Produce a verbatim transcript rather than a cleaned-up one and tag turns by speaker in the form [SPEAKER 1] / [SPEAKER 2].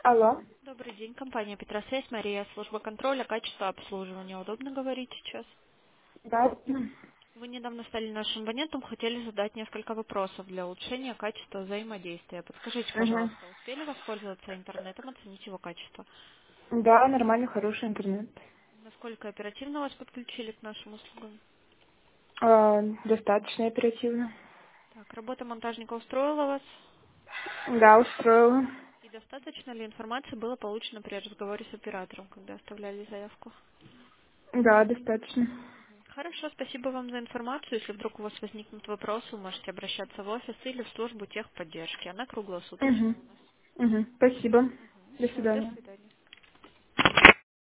[SPEAKER 1] Алло.
[SPEAKER 2] Добрый день, компания Петросвязь, Мария, служба контроля, качество обслуживания. Удобно говорить сейчас?
[SPEAKER 1] Да.
[SPEAKER 2] Вы недавно стали нашим абонентом, хотели задать несколько вопросов для улучшения качества взаимодействия. Подскажите,
[SPEAKER 1] Угу.
[SPEAKER 2] пожалуйста, успели воспользоваться интернетом, оценить его качество?
[SPEAKER 1] Да, нормальный, хороший интернет.
[SPEAKER 2] Насколько оперативно вас подключили к нашим услугам?
[SPEAKER 1] А, достаточно оперативно.
[SPEAKER 2] Так, работа монтажника устроила вас?
[SPEAKER 1] Да, устроила.
[SPEAKER 2] И достаточно ли информации было получено при разговоре с оператором, когда оставляли заявку?
[SPEAKER 1] Да, достаточно.
[SPEAKER 2] Хорошо, спасибо вам за информацию. Если вдруг у вас возникнут вопросы, вы можете обращаться в офис или в службу техподдержки. Она круглосуточная
[SPEAKER 1] Угу.
[SPEAKER 2] у нас.
[SPEAKER 1] Угу. Спасибо. До
[SPEAKER 2] Все, до
[SPEAKER 1] свидания.
[SPEAKER 2] свидания.